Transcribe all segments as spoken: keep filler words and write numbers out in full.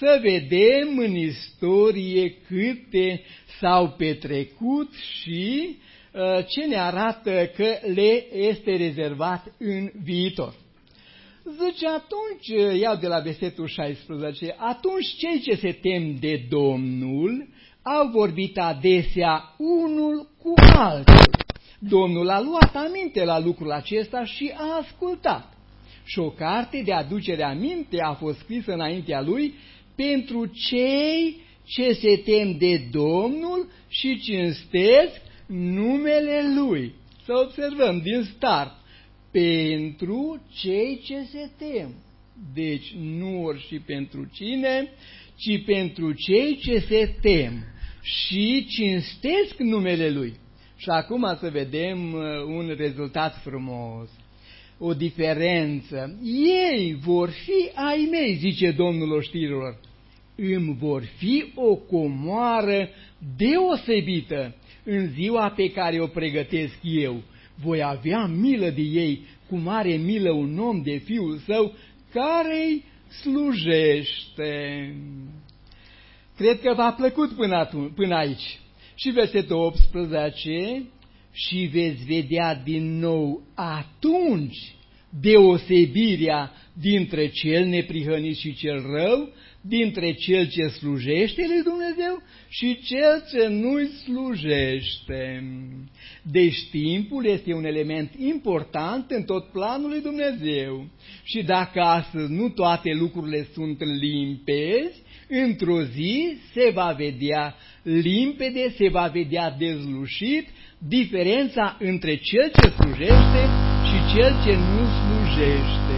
să vedem în istorie câte s-au petrecut și uh, ce ne arată că le este rezervat în viitor. Zice, atunci, iau de la versetul șaisprezece, atunci cei ce se tem de Domnul au vorbit adesea unul cu altul. Domnul a luat aminte la lucrul acesta și a ascultat. Și o carte de aducere aminte a fost scrisă înaintea lui pentru cei ce se tem de Domnul și cinstesc numele Lui. Să observăm din start. Pentru cei ce se tem. Deci nu ori și pentru cine, ci pentru cei ce se tem și cinstesc numele Lui. Și acum să vedem un rezultat frumos, o diferență. Ei vor fi ai mei, zice Domnul oștirilor, îmi vor fi o comoară deosebită în ziua pe care o pregătesc eu. Voi avea milă de ei, cum are milă un om de fiul său, care-i slujește. Cred că v-a plăcut până, atunci, până aici. Și versetul optsprezece, și veți vedea din nou atunci deosebirea dintre cel neprihănit și cel rău, dintre cel ce slujește lui Dumnezeu și cel ce nu-i slujește. Deci timpul este un element important în tot planul lui Dumnezeu. Și dacă astăzi nu toate lucrurile sunt limpezi, într-o zi se va vedea limpede, se va vedea dezlușit diferența între cel ce slujește și cel ce nu slujește.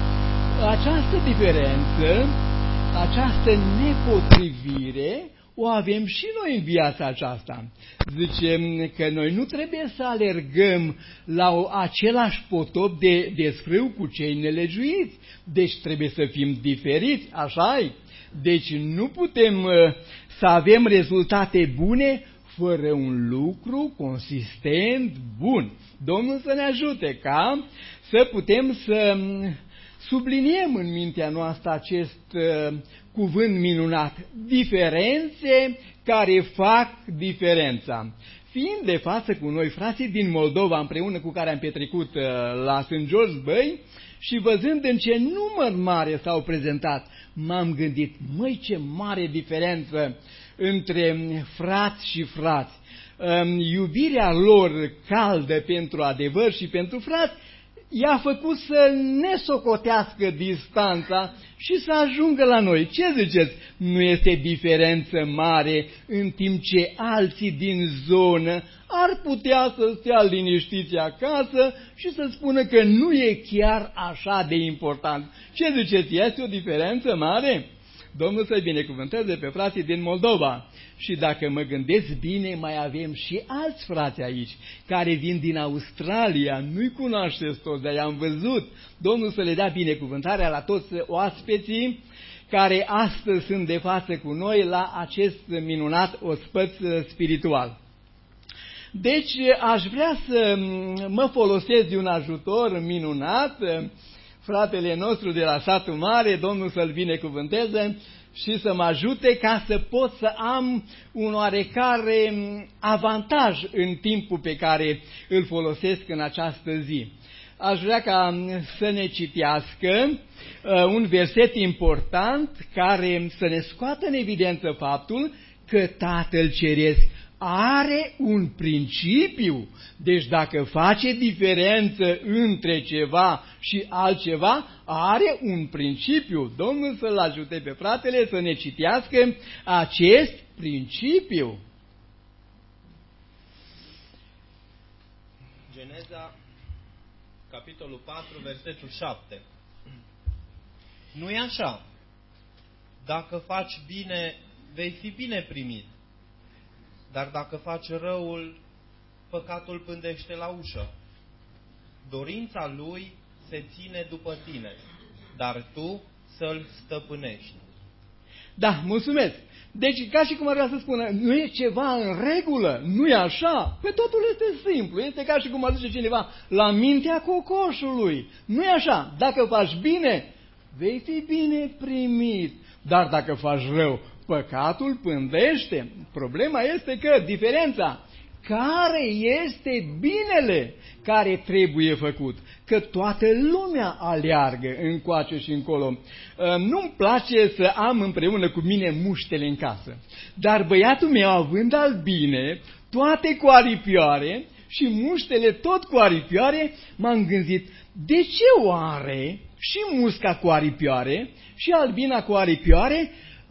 Această diferență, această nepotrivire o avem și noi în viața aceasta. Zicem că noi nu trebuie să alergăm la o, același potop de, de scrâu cu cei nelegiuiți. Deci trebuie să fim diferiți, așa-i? Deci nu putem uh, să avem rezultate bune fără un lucru consistent, bun. Domnul să ne ajute ca să putem să subliniem în mintea noastră acest uh, cuvânt minunat, diferențe care fac diferența. Fiind de față cu noi frații din Moldova, împreună cu care am petrecut uh, la Sfânt George Băi, și văzând în ce număr mare s-au prezentat, m-am gândit, măi, ce mare diferență între frați și frați. Um, iubirea lor caldă pentru adevăr și pentru frați i-a făcut să ne socotească distanța și să ajungă la noi. Ce ziceți? Nu este diferență mare în timp ce alții din zonă ar putea să stea liniștiți acasă și să spună că nu e chiar așa de important. Ce ziceți? Este o diferență mare? Domnul să-i binecuvânteze pe frații din Moldova. Și dacă mă gândesc bine, mai avem și alți frați aici, care vin din Australia, nu-i cunoașteți toți, dar i-am văzut. Domnul să le dea binecuvântarea la toți oaspeții care astăzi sunt de față cu noi la acest minunat ospăț spiritual. Deci aș vrea să mă folosesc de un ajutor minunat, fratele nostru de la satul mare, Domnul să-l binecuvânteze și să mă ajute ca să pot să am un oarecare avantaj în timpul pe care îl folosesc în această zi. Aș vrea ca să ne citească un verset important care să ne scoată în evidență faptul că Tatăl Ceresc are un principiu. Deci dacă face diferență între ceva și altceva, are un principiu. Domnul să-l ajute pe fratele să ne citească acest principiu. Geneza, capitolul patru, versetul șapte. Nu-i așa? Dacă faci bine, vei fi bine primit. Dar dacă faci răul, păcatul pândește la ușă. Dorința lui se ține după tine, dar tu să-l stăpânești. Da, mulțumesc. Deci, ca și cum ar vrea să spună, nu e ceva în regulă, nu e așa? Pe totul este simplu, este ca și cum ar zice cineva, la mintea cocoșului. Nu e așa, dacă faci bine, vei fi bine primit. Dar dacă faci rău, păcatul pândește. Problema este că diferența, care este binele care trebuie făcut? Că toată lumea aleargă încoace și încolo. Nu-mi place să am împreună cu mine muștele în casă, dar băiatul meu, având albine, toate cu aripioare și muștele tot cu aripioare, m-am gândit, de ce oare și musca cu aripioare și albina cu aripioare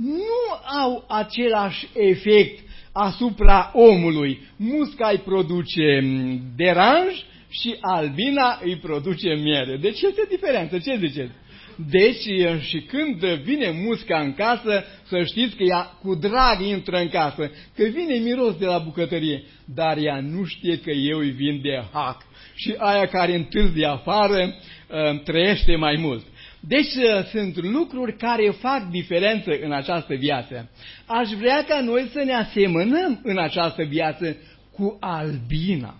nu au același efect asupra omului? Musca îi produce deranj și albina îi produce miere. Deci este diferență, ce ziceți? Deci și când vine musca în casă, să știți că ea cu drag intră în casă, că vine miros de la bucătărie, dar ea nu știe că eu îi vin de hac. Și aia care întârzie afară trăiește mai mult. Deci sunt lucruri care fac diferență în această viață. Aș vrea ca noi să ne asemănăm în această viață cu albina.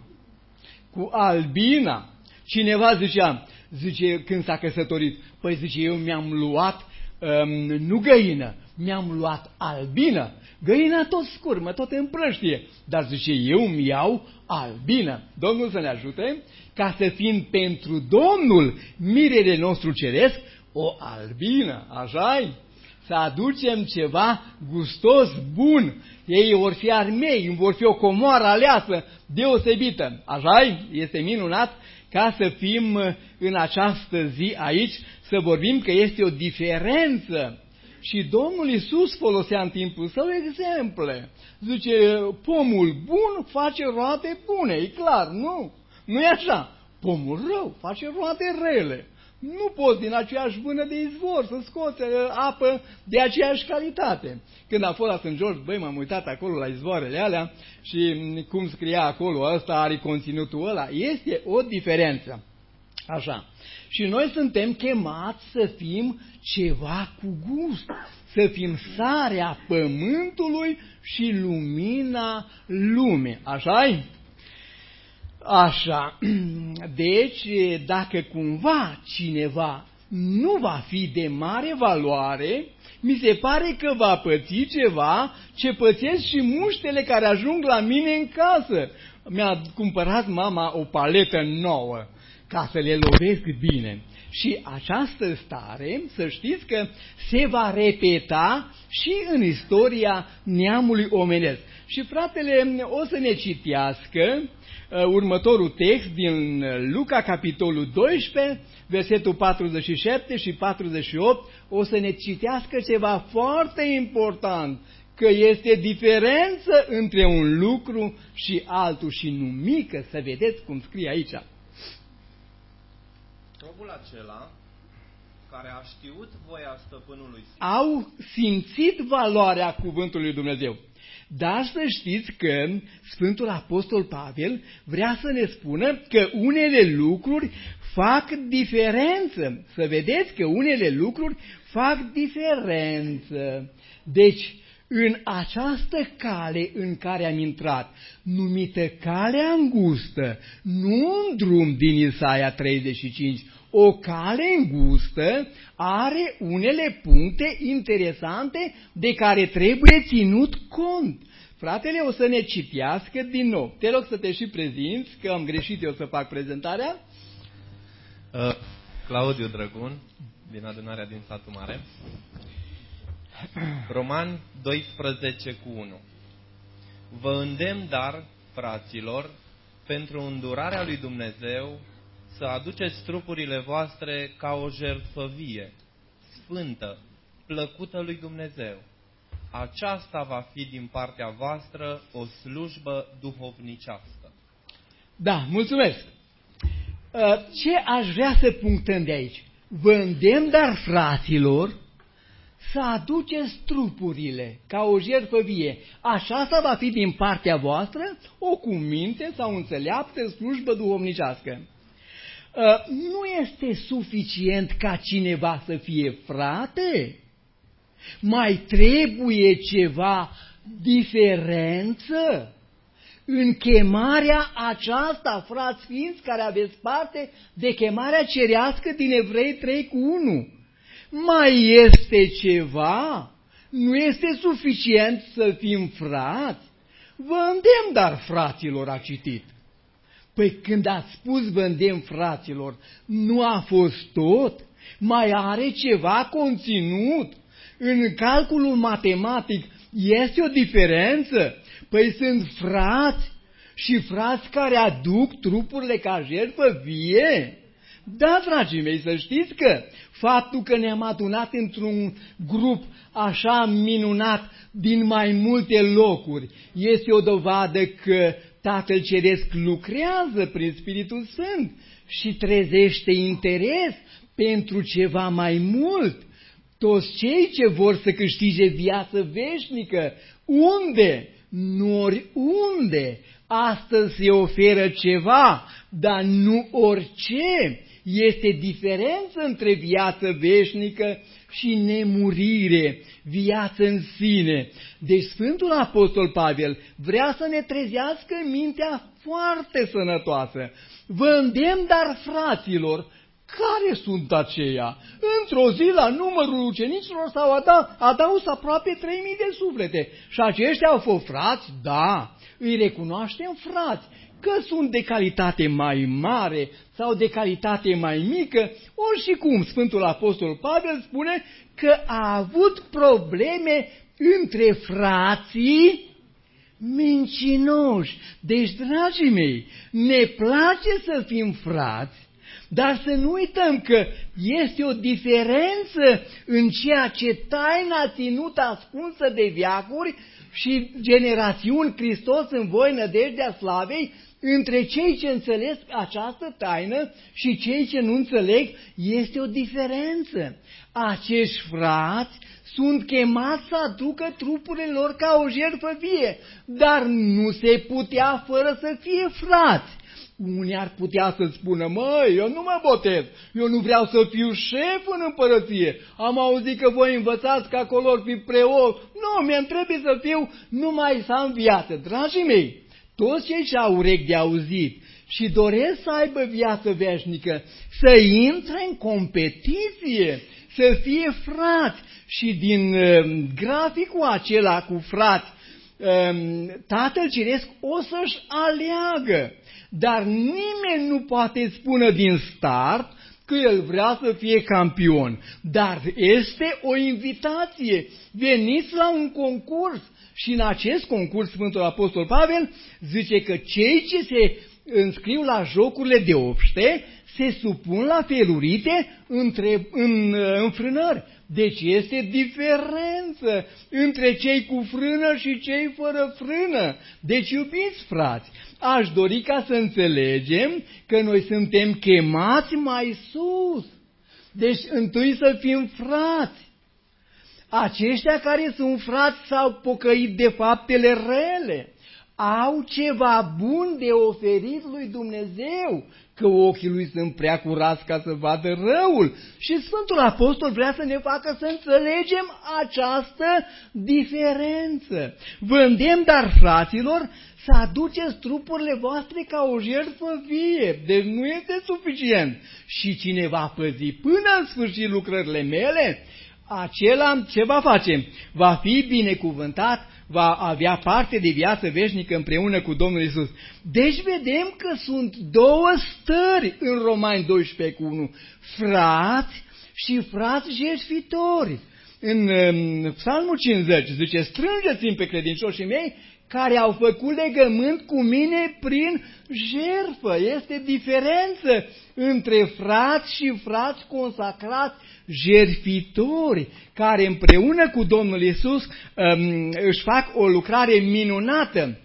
Cu albina. Cineva zicea, zice când s-a căsătorit, păi zice, eu mi-am luat, um, nu găină, mi-am luat albină. Găina tot scurmă, tot împrăștie, dar zice, eu îmi iau albină. Domnul să ne ajute ca să fim pentru Domnul, mirele nostru ceresc, o albină, așa-i? Să aducem ceva gustos, bun. Ei vor fi armei, vor fi o comoară aleasă, deosebită. Așa-i? Este minunat ca să fim în această zi aici, să vorbim că este o diferență. Și Domnul Iisus folosea în timpul său exemple. Zice, pomul bun face roade bune, e clar, nu? Nu e așa. Pomul rău face roade rele. Nu poți din aceeași vână de izvor să scoți apă de aceeași calitate. Când am fost la Saint George, băi, m-am uitat acolo la izvoarele alea și cum scria acolo, ăsta are conținutul ăla. Este o diferență. Așa. Și noi suntem chemați să fim ceva cu gust, să fim sarea pământului și lumina lumii. Așa-i? Așa. Deci, dacă cumva cineva nu va fi de mare valoare, mi se pare că va păți ceva ce pățesc și muștele care ajung la mine în casă. Mi-a cumpărat mama o paletă nouă ca să le lovesc bine. Și această stare, să știți că se va repeta și în istoria neamului omenesc. Și fratele o să ne citească uh, următorul text din Luca, capitolul doisprezece, versetul patruzeci și șapte și patruzeci și opt, o să ne citească ceva foarte important, că este diferență între un lucru și altul și nu mică, să vedeți cum scrie aici. Robul acela care a știut voia stăpânului său. Au simțit valoarea cuvântului Dumnezeu. Dar să știți că Sfântul Apostol Pavel vrea să ne spună că unele lucruri fac diferență. Să vedeți că unele lucruri fac diferență. Deci, în această cale în care am intrat, numită calea îngustă, nu un drum din Isaia treizeci și cinci, o cale îngustă are unele puncte interesante de care trebuie ținut cont. Fratele o să ne citească din nou. Te rog să te și prezinți, că am greșit eu să fac prezentarea. Uh, Claudiu Drăgun, din adunarea din Satul Mare. Romani doisprezece cu unu. Vă îndemn, dar, fraților, pentru îndurarea lui Dumnezeu, să aduceți trupurile voastre ca o jertfă vie, sfântă, plăcută lui Dumnezeu. Aceasta va fi din partea voastră o slujbă duhovnicească. Da, mulțumesc. Ce aș vrea să punctăm de aici? Vă îndemn, dar, fraților, să aduceți trupurile ca o jertfă vie. Așa va fi din partea voastră o cuminte sau înțeleaptă slujbă duhovnicească. Nu este suficient ca cineva să fie frate? Mai trebuie ceva diferență în chemarea aceasta, frați ființi, care aveți parte de chemarea cerească din Evrei trei cu unu. Mai este ceva? Nu este suficient să fim frați? Vă îndemn, dar, fraților, a citit. Păi când ați spus vă îndemn, fraților, nu a fost tot? Mai are ceva conținut? În calculul matematic este o diferență? Păi sunt frați și frați care aduc trupurile ca jertfă vie? Da, dragii mei, să știți că faptul că ne-am adunat într-un grup așa minunat din mai multe locuri este o dovadă că Tatăl Ceresc lucrează prin Spiritul Sfânt și trezește interes pentru ceva mai mult. Toți cei ce vor să câștige viață veșnică, unde? Nu oriunde. Astăzi se oferă ceva, dar nu orice. Este diferență între viață veșnică și nemurire, viață în sine. Deci Sfântul Apostol Pavel vrea să ne trezească mintea foarte sănătoasă. Vă îndemn, dar, fraților, care sunt aceia? Într-o zi, la numărul ucenicilor, s-au adaus aproape trei mii de suflete. Și aceștia au fost frați? Da, îi recunoaștem frați. Că sunt de calitate mai mare sau de calitate mai mică, ori și cum Sfântul Apostol Pavel spune că a avut probleme între frații mincinoși. Deci, dragii mei, ne place să fim frați, dar să nu uităm că este o diferență în ceea ce taina ținută ascunsă de veacuri și generațiuni, Hristos în voi, nădejdea slavei, între cei ce înțeleg această taină și cei ce nu înțeleg, este o diferență. Acești frați sunt chemați să aducă trupurile lor ca o jertfă vie, dar nu se putea fără să fie frați. Unii ar putea să spună, măi, eu nu mă botez, eu nu vreau să fiu șef în împărăție, am auzit că voi învățați că acolo or fi preot, nu, mi-mi trebuie să fiu numai să am viață. Dragii mei, toți cei ce au urechi de auzit și doresc să aibă viață veșnică, să intre în competiție, să fie frați. Și din uh, graficul acela cu frați, uh, Tatăl Ceresc o să-și aleagă. Dar nimeni nu poate spune din start că el vrea să fie campion. Dar este o invitație. Veniți la un concurs. Și în acest concurs Sfântul Apostol Pavel zice că cei ce se înscriu la jocurile de obște se supun la felurite între, în, înfrânări. Deci este diferență între cei cu frână și cei fără frână. Deci, iubiți frați, aș dori ca să înțelegem că noi suntem chemați mai sus. Deci, întâi să fim frați. Aceștia care sunt frați s-au pocăit de faptele rele, au ceva bun de oferit lui Dumnezeu, că ochii lui sunt prea curați ca să vadă răul. Și Sfântul Apostol vrea să ne facă să înțelegem această diferență. Vă îndemn, dar, fraților, să aduceți trupurile voastre ca o jertfă vie. Deci nu este suficient. Și cine va păzi până în sfârșit lucrările mele, acela ce va face? Va fi binecuvântat, va avea parte de viață veșnică împreună cu Domnul Iisus. Deci vedem că sunt două stări în Romani doisprezece cu unu. Frați și frați jertfitori. În, în Psalmul cincizeci zice, strângeți-mi pe credincioșii mei care au făcut legământ cu mine prin jertfă. Este diferență între frați și frați consacrați jertfitori, care împreună cu Domnul Iisus um, își fac o lucrare minunată.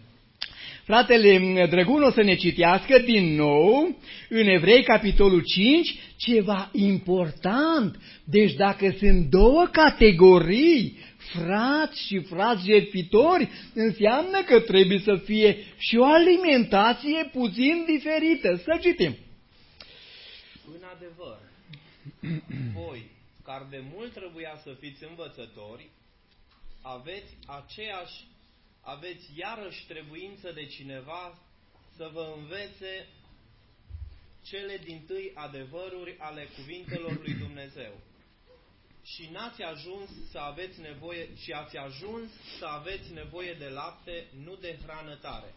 Fratele Drăgun o să ne citească din nou în Evrei, capitolul cinci, ceva important. Deci dacă sunt două categorii, frați și frați jertfitori, înseamnă că trebuie să fie și o alimentație puțin diferită. Să citim. În adevăr, voi, care de mult trebuia să fiți învățători, aveți aceeași, aveți iarăși trebuință de cineva să vă învețe cele dintâi adevăruri ale cuvintelor lui Dumnezeu. și n-ați ajuns să aveți nevoie și ați ajuns să aveți nevoie de lapte, nu de hrană tare.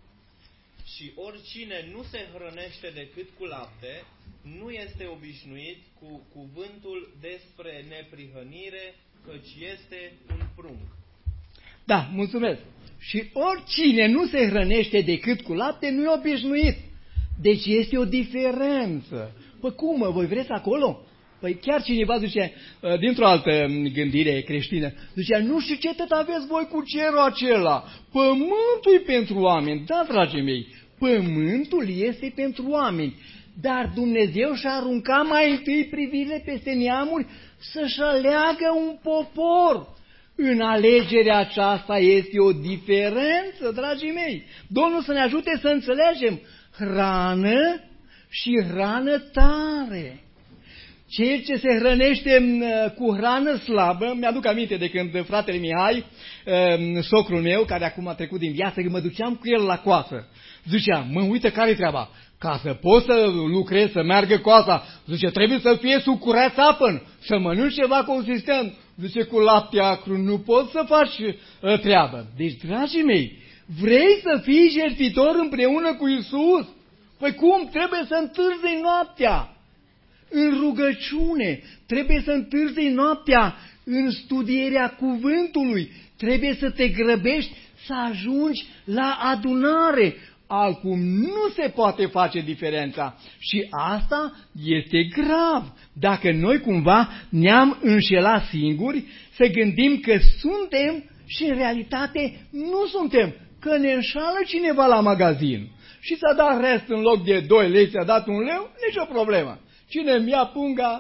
Și oricine nu se hrănește decât cu lapte, nu este obișnuit cu cuvântul despre neprihănire, căci este un prunc. Da, mulțumesc. Și oricine nu se hrănește decât cu lapte, nu e obișnuit. Deci este o diferență. Păi cum, mă, voi vreți acolo? Păi chiar cineva zice, dintr-o altă gândire creștină, zicea, nu știu ce tot aveți voi cu cerul acela. Pământul e pentru oameni. Da, dragii mei, pământul este pentru oameni. Dar Dumnezeu și-a aruncat mai întâi privirile peste neamuri să-și aleagă un popor. În alegerea aceasta este o diferență, dragii mei. Domnul să ne ajute să înțelegem hrană și hrană tare. Cel ce se hrănește cu hrană slabă, mi-aduc aminte de când fratele Mihai, socrul meu, care acum a trecut din viață, că mă duceam cu el la coasă. Zicea, mă, uite, care-i treaba? Ca să poți să lucrezi, să meargă coasa, zice, trebuie să fie sucureț apăn, să mănânci ceva consistent. Zice, cu lapte acru nu poți să faci uh, treabă. Deci, dragii mei, vrei să fii jertfitor împreună cu Iisus? Păi cum? Trebuie să întârzii noaptea în rugăciune, trebuie să întârzii noaptea în studierea cuvântului, trebuie să te grăbești să ajungi la adunare. Altcum nu se poate face diferența. Și asta este grav. Dacă noi cumva ne-am înșelat singuri, să gândim că suntem și în realitate nu suntem. Că ne înșală cineva la magazin și ți-a dat rest în loc de doi lei, ți-a dat un leu, nicio problemă. Cine îmi ia punga?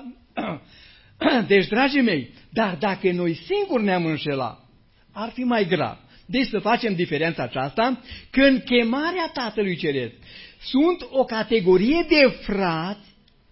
Deci, dragii mei, dar dacă noi singuri ne-am înșelat, ar fi mai grav. Deci să facem diferența aceasta, că în chemarea Tatălui Ceresc sunt o categorie de frați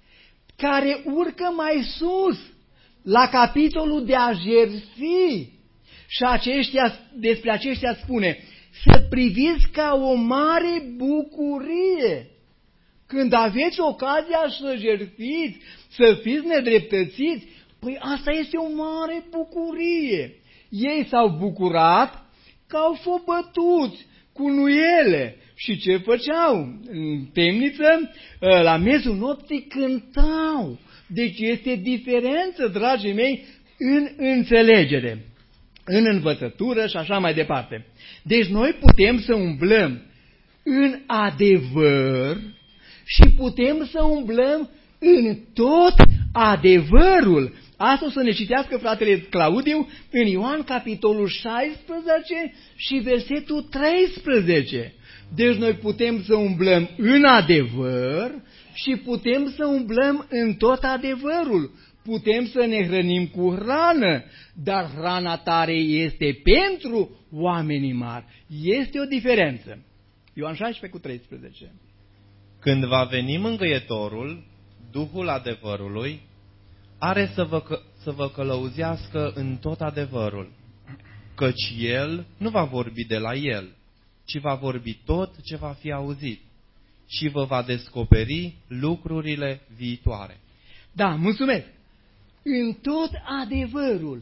care urcă mai sus, la capitolul de a jertfi. Și aceștia, despre aceștia spune, să priviți ca o mare bucurie. Când aveți ocazia să jertfiți, să fiți nedreptățiți, păi asta este o mare bucurie. Ei s-au bucurat că au fost bătuți cu nuiele. Și ce făceau? În temniță, la miezul nopții cântau. Deci este diferență, dragii mei, în înțelegere, în învățătură și așa mai departe. Deci noi putem să umblăm în adevăr și putem să umblăm în tot adevărul. Asta o să ne citească fratele Claudiu în Ioan capitolul șaisprezece și versetul treisprezece. Deci noi putem să umblăm în adevăr și putem să umblăm în tot adevărul. Putem să ne hrănim cu hrană, dar hrana tare este pentru oamenii mari. Este o diferență. Ioan șaisprezece cu treisprezece. Când va veni mângâietorul, Duhul adevărului, are să vă, că, să vă călăuzească în tot adevărul, căci El nu va vorbi de la El, ci va vorbi tot ce va fi auzit și vă va descoperi lucrurile viitoare. Da, mulțumesc! În tot adevărul.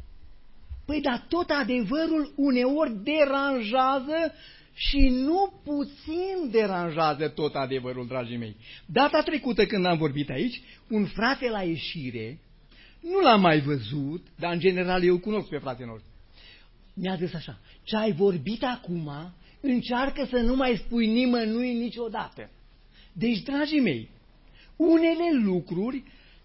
Păi da, tot adevărul uneori deranjează și nu puțin deranjează tot adevărul, dragii mei. Data trecută când am vorbit aici, un frate la ieșire, nu l-am mai văzut, dar în general eu cunosc pe fratele nostru, mi-a zis așa, ce ai vorbit acum, încearcă să nu mai spui nimănui niciodată. Deci, dragii mei, unele lucruri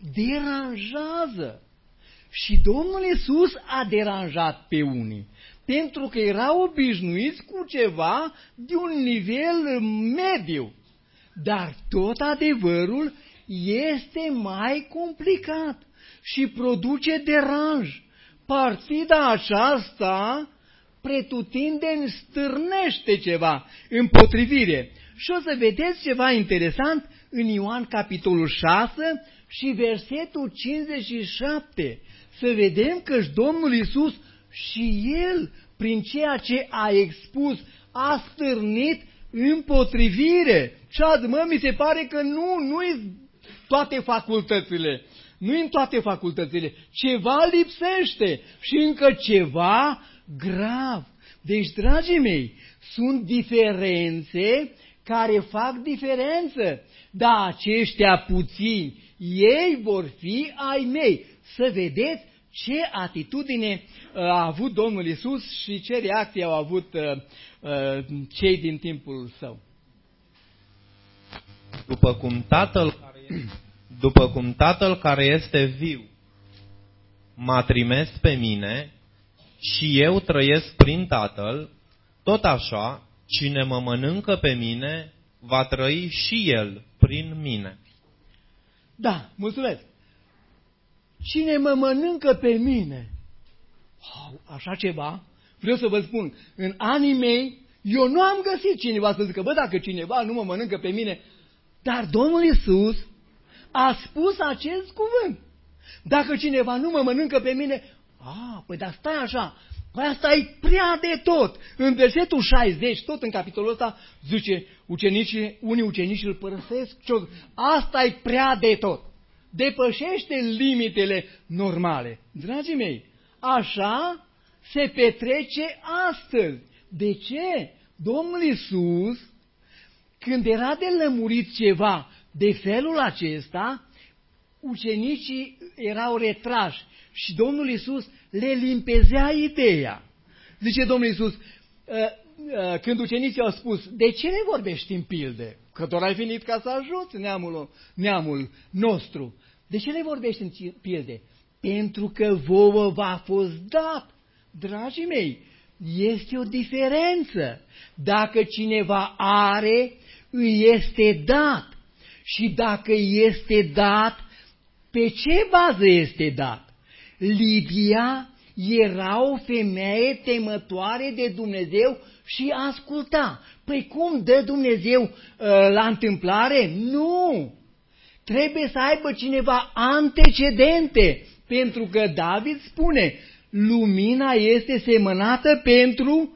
deranjează. Și Domnul Iisus a deranjat pe unii, pentru că erau obișnuiți cu ceva de un nivel mediu. Dar tot adevărul este mai complicat și produce deranj. Partida aceasta pretutindeni stârnește ceva, împotrivire. Și o să vedeți ceva interesant în Ioan capitolul șase și versetul cincizeci și șapte. Să vedem că Domnul Iisus și El, prin ceea ce a expus, a stârnit împotrivire. Și azi, mă, mi se pare că nu, nu-i toate facultățile nu în toate facultățile, ceva lipsește și încă ceva grav. Deci, dragii mei, sunt diferențe care fac diferență, dar aceștia puțini, ei vor fi ai mei. Să vedeți ce atitudine a avut Domnul Iisus și ce reacție au avut uh, uh, cei din timpul său. După cum Tatăl care este, după cum Tatăl care este viu m-a trimis pe mine și eu trăiesc prin Tatăl, tot așa, cine mă mănâncă pe mine, va trăi și el prin mine. Da, mulțumesc. Cine mă mănâncă pe mine, oh, așa ceva, vreau să vă spun, în anii mei, eu nu am găsit cineva să zică, bă, dacă cineva nu mă mănâncă pe mine, dar Domnul Iisus a spus acest cuvânt. Dacă cineva nu mă mănâncă pe mine, a, păi dar stai așa, păi asta e prea de tot. În versetul șaizeci, tot în capitolul ăsta, zice, ucenicii, unii ucenici îl părăsesc, asta e prea de tot. Depășește limitele normale. Dragii mei, așa se petrece astăzi. De ce? Domnul Iisus, când era de lămurit ceva de felul acesta, ucenicii erau retrași și Domnul Iisus le limpezea ideea. Zice Domnul Iisus, când ucenicii au spus, de ce ne vorbești în pilde? Că doar ai venit ca să ajuți neamul, neamul nostru. De ce ne vorbești în pilde? Pentru că vouă v-a fost dat. Dragii mei, este o diferență. Dacă cineva are, îi este dat. Și dacă îi este dat, pe ce bază este dat? Lidia era o femeie temătoare de Dumnezeu și asculta. Păi cum dă Dumnezeu uh, la întâmplare? Nu! Trebuie să aibă cineva antecedente, pentru că David spune, lumina este semănată pentru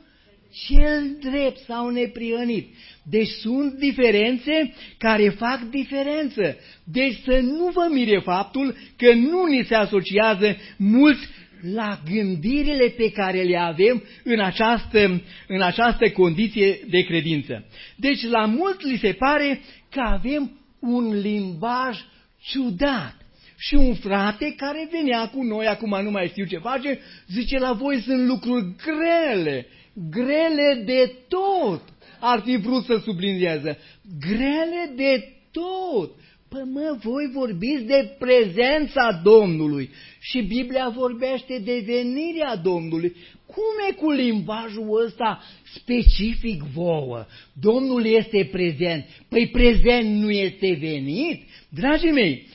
cel drept sau neprihănit. Deci sunt diferențe care fac diferență. Deci să nu vă mire faptul că nu ni se asociază mulți la gândirile pe care le avem în această, în această condiție de credință. Deci la mulți li se pare că avem un limbaj ciudat. Și un frate care venea cu noi, acum nu mai știu ce face, zice, la voi sunt lucruri grele, grele de tot. Ar fi vrut să sublinieze, grele de tot. Păi mă, voi vorbiți de prezența Domnului și Biblia vorbește de venirea Domnului. Cum e cu limbajul ăsta specific vouă? Domnul este prezent. Păi prezent nu este venit? Dragii mei,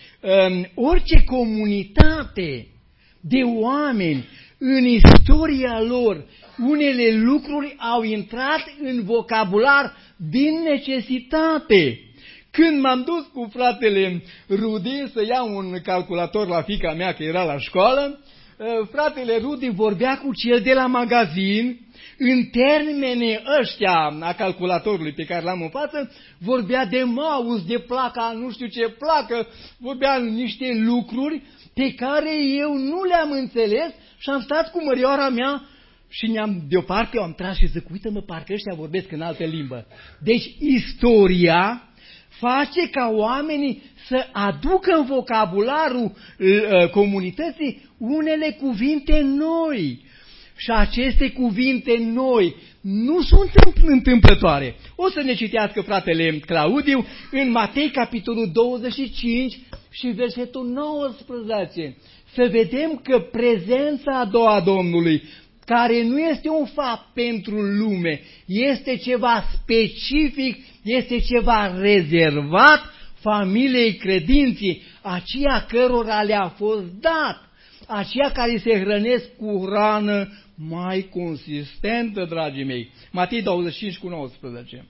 orice comunitate de oameni în istoria lor, unele lucruri au intrat în vocabular din necesitate. Când m-am dus cu fratele Rudi să iau un calculator la fiica mea, că era la școală, fratele Rudi vorbea cu cel de la magazin, în termene ăștia a calculatorului pe care l-am în față, vorbea de mouse, de placa, nu știu ce placă, vorbea niște lucruri pe care eu nu le-am înțeles și am stat cu mărioara mea și ne-am, deoparte am tras și zic, uite-mă, parcă ăștia vorbesc în altă limbă. Deci istoria face ca oamenii să aducă în vocabularul uh, comunității unele cuvinte noi. Și aceste cuvinte noi nu sunt întâmplătoare. O să ne citească fratele Claudiu în Matei, capitolul douăzeci și cinci și versetul nouăsprezece. Să vedem că prezența a doua a Domnului, care nu este un fapt pentru lume, este ceva specific, este ceva rezervat familiei credinții, aceia cărora le-a fost dat, aceia care se hrănesc cu hrană mai consistentă, dragii mei. Matei douăzeci și cinci cu nouăsprezece.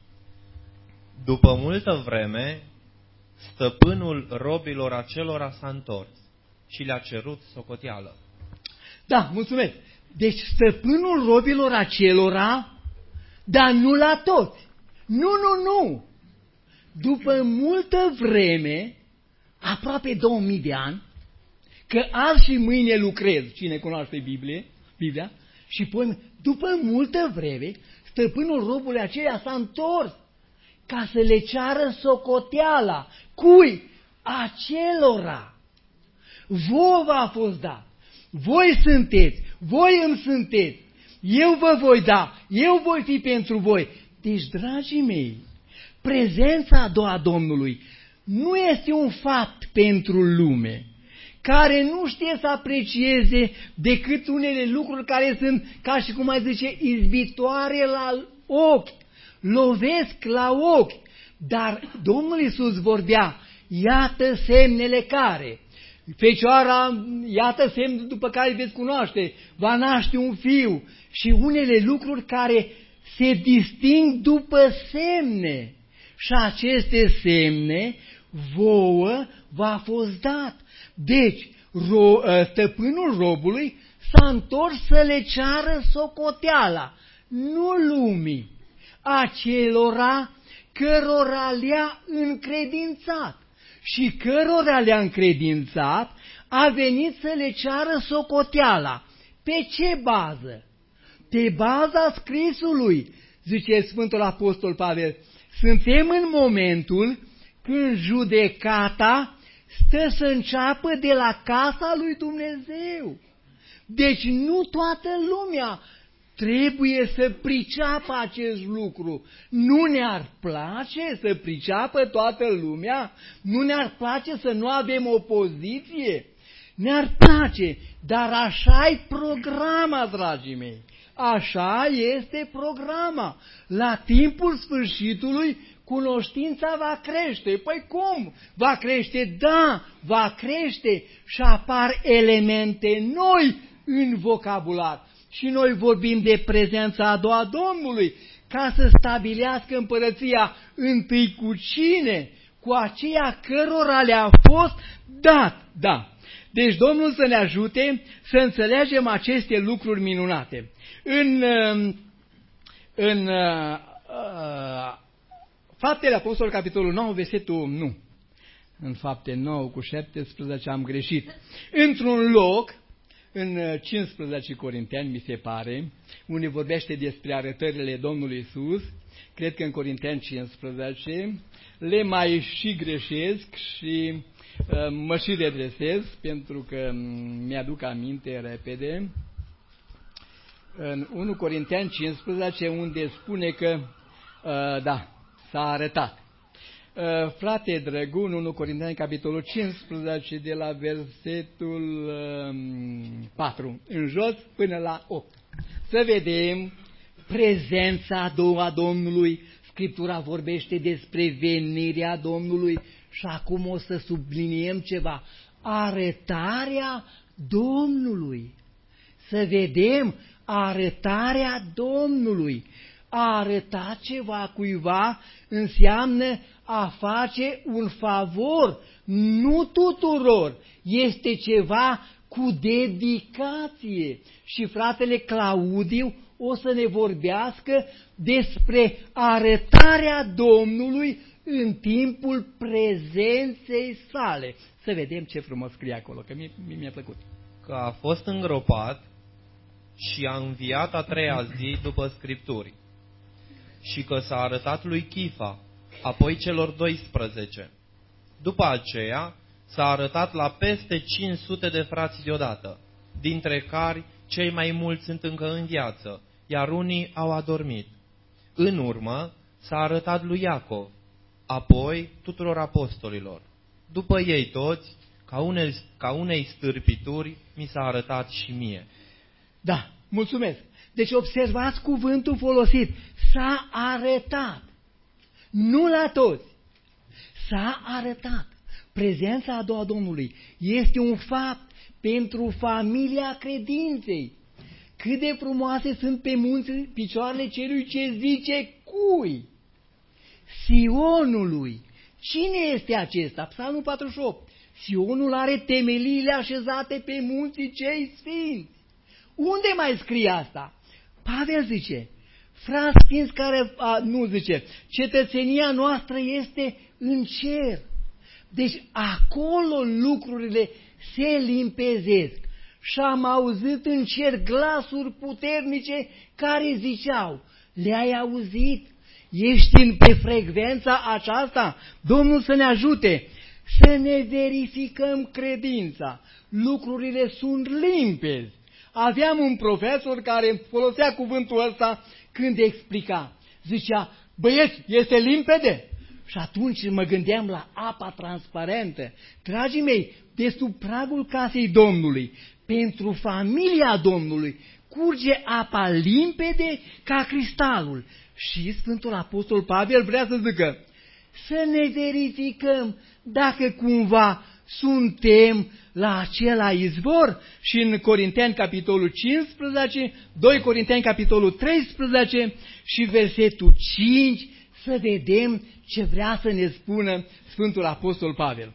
După multă vreme, stăpânul robilor acelora s-a întors și le-a cerut socoteală. Da, mulțumesc. Deci stăpânul robilor acelora, dar nu la toți. Nu, nu, nu. După multă vreme, aproape două mii de ani, că azi și mâine lucrez. Cine cunoaște Biblie, Biblia? Și până, după multă vreme, stăpânul robului aceea s-a întors ca să le ceară socoteala. Cui? Acelora. Vouă v-a fost dat. Voi sunteți, voi îmi sunteți. Eu vă voi da, eu voi fi pentru voi. Deci, dragii mei, prezența a doua Domnului nu este un fapt pentru lume, care nu știe să aprecieze decât unele lucruri care sunt, ca și cum mai zice, izbitoare la ochi, lovesc la ochi. Dar Domnul Iisus vorbea, iată semnele care... Fecioara, iată semnul după care veți cunoaște, va naște un fiu, și unele lucruri care se disting după semne. Și aceste semne vouă v-a fost dat. Deci, ro, stăpânul robului s-a întors să le ceară socoteala, nu lumii, acelora cărora le-a încredințat. Și cărora le-a încredințat, a venit să le ceară socoteala. Pe ce bază? Pe baza scrisului, zice Sfântul Apostol Pavel. Suntem în momentul când judecata stă să înceapă de la casa lui Dumnezeu. Deci nu toată lumea trebuie să priceapă acest lucru. Nu ne-ar place să priceapă toată lumea? Nu ne-ar place să nu avem opoziție? Ne-ar place, dar așa-i programa, dragii mei. Așa este programa. La timpul sfârșitului, cunoștința va crește. Păi cum? Va crește? Da, va crește și apar elemente noi în vocabular. Și noi vorbim de prezența a doua Domnului, ca să stabilească împărăția întâi cu cine? Cu aceia cărora le-a fost dat. Da. Deci Domnul să ne ajute să înțelegem aceste lucruri minunate. În, în uh, Faptele Apostolului, capitolul nouă, versetul nu. În Fapte nouă cu șaptesprezece am greșit. Într-un loc, în cincisprezece Corinteni, mi se pare, unde vorbește despre arătările Domnului Iisus, cred că în Corinteni cincisprezece, le mai și greșesc și uh, mă și redresez, pentru că mi-aduc aminte repede. În întâi Corinteni cincisprezece, unde spune că, uh, da, s-a arătat. Uh, frate drăgun, întâi Corinteni, capitolul cincisprezece, de la versetul uh, patru, în jos până la opt. Să vedem prezența a doua Domnului. Scriptura vorbește despre venirea Domnului și acum o să subliniem ceva. Arătarea Domnului. Să vedem arătarea Domnului. A arăta ceva cuiva înseamnă a face un favor, nu tuturor, este ceva cu dedicație. Și fratele Claudiu o să ne vorbească despre arătarea Domnului în timpul prezenței sale. Să vedem ce frumos scrie acolo, că mie, mie mi-a plăcut. Că a fost îngropat și a înviat a treia zi după Scripturi, și că s-a arătat lui Chifa, apoi celor doisprezece. După aceea s-a arătat la peste cinci sute de frați deodată, dintre care cei mai mulți sunt încă în viață, iar unii au adormit. În urmă s-a arătat lui Iacov, apoi tuturor apostolilor. După ei toți, ca unei, ca unei stârpituri, mi s-a arătat și mie. Da, mulțumesc. Deci observați cuvântul folosit. S-a arătat. Nu la toți. S-a arătat. Prezența a doua Domnului este un fapt pentru familia credinței. Cât de frumoase sunt pe munți picioarele celui ce zice cui? Sionului. Cine este acesta? Psalmul patruzeci și opt. Sionul are temeliile așezate pe munții cei sfinți. Unde mai scrie asta? Pavel zice, frați sfinți care, a, nu zice, cetățenia noastră este în cer. Deci acolo lucrurile se limpezesc. Și am auzit în cer glasuri puternice care ziceau, le-ai auzit? Ești în pe frecvența aceasta? Domnul să ne ajute să ne verificăm credința. Lucrurile sunt limpezi. Aveam un profesor care folosea cuvântul ăsta când explica. Zicea, băieți, este limpede? Și atunci mă gândeam la apa transparentă. Dragii mei, de sub pragul casei Domnului, pentru familia Domnului, curge apa limpede ca cristalul. Și Sfântul Apostol Pavel vrea să zică, să ne verificăm dacă cumva suntem la acela izvor. Și în Corinteni, capitolul cincisprezece, doi Corinteni, capitolul treisprezece și versetul cinci, să vedem ce vrea să ne spună Sfântul Apostol Pavel.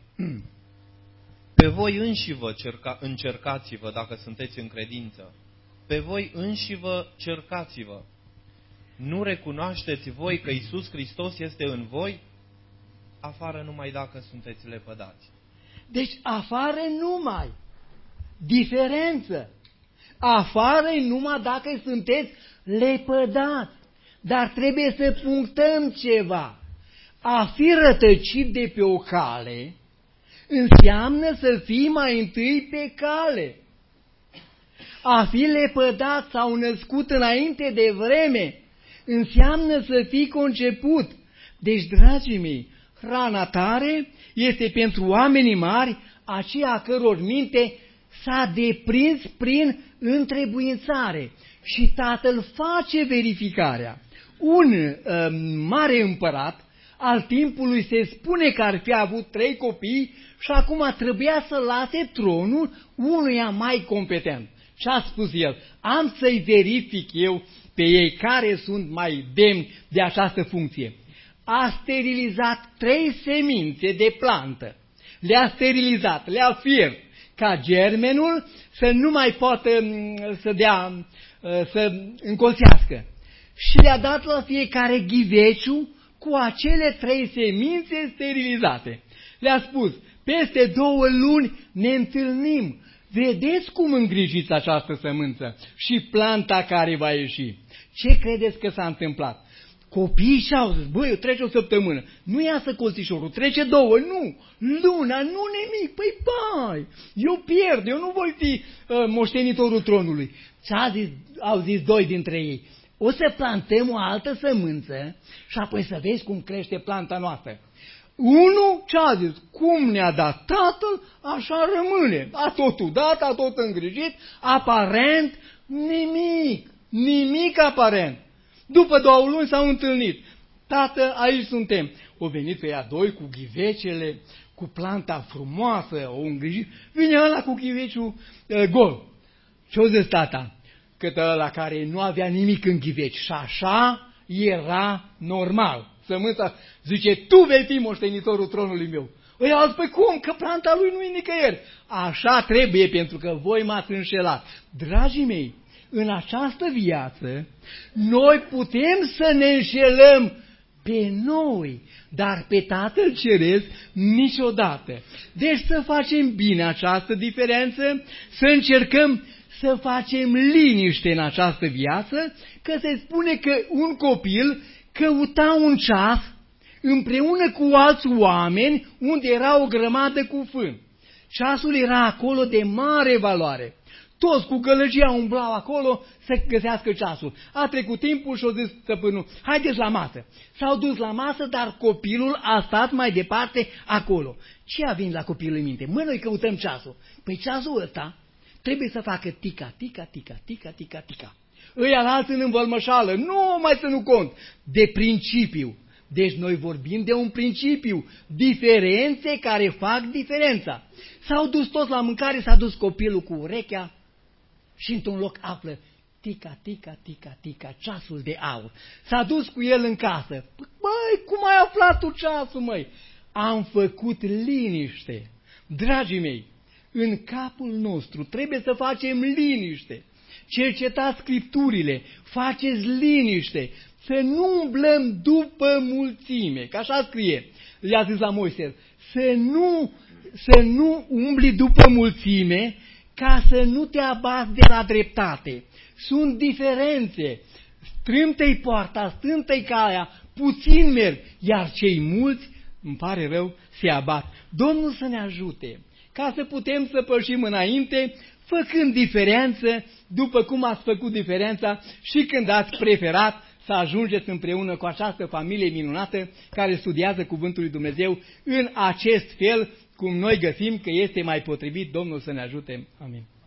Pe voi înșivă cerca, încercați-vă dacă sunteți în credință. Pe voi înșivă cercați-vă. Nu recunoașteți voi că Iisus Hristos este în voi? Afară numai dacă sunteți lepădați. Deci afară numai. Diferență. Afară numai dacă sunteți lepădați. Dar trebuie să punctăm ceva. A fi rătăcit de pe o cale înseamnă să fii mai întâi pe cale. A fi lepădat sau născut înainte de vreme înseamnă să fii conceput. Deci, dragii mei, hrana tare este pentru oamenii mari, aceia căror minte s-a deprins prin întrebuințare și Tatăl face verificarea. Un uh, mare împărat al timpului se spune că ar fi avut trei copii și acum trebuia să lase tronul unuia mai competent. Ce a spus el? Am să-i verific eu pe ei care sunt mai demni de această funcție. A sterilizat trei semințe de plantă, le-a sterilizat, le-a fiert, ca germenul să nu mai poată să dea, să încolțească. Și le-a dat la fiecare ghiveciu cu acele trei semințe sterilizate. Le-a spus, peste două luni ne întâlnim, vedeți cum îngrijiți această sămânță și planta care va ieși. Ce credeți că s-a întâmplat? Copiii și-au zis, băi, trece o săptămână, nu iasă colțișorul, trece două, nu, luna, nu nimic, păi bai, eu pierd, eu nu voi fi uh, moștenitorul tronului. Ce-a zis, au zis doi dintre ei? O să plantăm o altă sămânță și apoi să vezi cum crește planta noastră. Unul ce-a zis, cum ne-a dat Tatăl, așa rămâne, a totul dat, a tot îngrijit, aparent nimic, nimic aparent. După două luni s-au întâlnit. Tată, aici suntem. O venit pe ea doi cu ghivecele, cu planta frumoasă, o îngrijit. Vine ăla cu ghiveciul uh, gol. Ce-o zis tata? Cât ăla care nu avea nimic în ghiveci. Și așa era normal. Sămânța zice, tu vei fi moștenitorul tronului meu. Îi au zis, păi cum? Că planta lui nu-i nicăieri. Așa trebuie, pentru că voi m-ați înșelat. Dragii mei, în această viață, noi putem să ne înșelăm pe noi, dar pe Tatăl Ceresc niciodată. Deci să facem bine această diferență, să încercăm să facem liniște în această viață, că se spune că un copil căuta un ceas împreună cu alți oameni unde era o grămadă cu fân. Ceasul era acolo de mare valoare. Toți cu gălăgia umblau acolo să găsească ceasul. A trecut timpul și-o zis stăpânul, haideți la masă. S-au dus la masă, dar copilul a stat mai departe acolo. Ce a venit la copilul în minte? Mă, noi căutăm ceasul. Păi ceasul ăsta trebuie să facă tica, tica, tica, tica, tica, tica. Ăia la alții în învălmășală, nu mai să nu cont, de principiu. Deci noi vorbim de un principiu, diferențe care fac diferența. S-au dus toți la mâncare, s-a dus copilul cu urechea și într-un loc află tica, tica, tica, tica, ceasul de aur. S-a dus cu el în casă. Băi, cum ai aflat tu ceasul, măi? Am făcut liniște. Dragii mei, în capul nostru trebuie să facem liniște. Cercetați Scripturile, faceți liniște, să nu umblăm după mulțime, că așa scrie. Le-a zis la Moise, să nu să nu umbli după mulțime ca să nu te abați de la dreptate. Sunt diferențe. Strâmtă-i poarta, strâmtă-i calea, puțin merg, iar cei mulți, îmi pare rău, se abat. Domnul să ne ajute ca să putem să pășim înainte, făcând diferență, după cum ați făcut diferența și când ați preferat să ajungeți împreună cu această familie minunată care studiază Cuvântul lui Dumnezeu în acest fel, cum noi găsim că este mai potrivit. Domnul să ne ajute. Amin.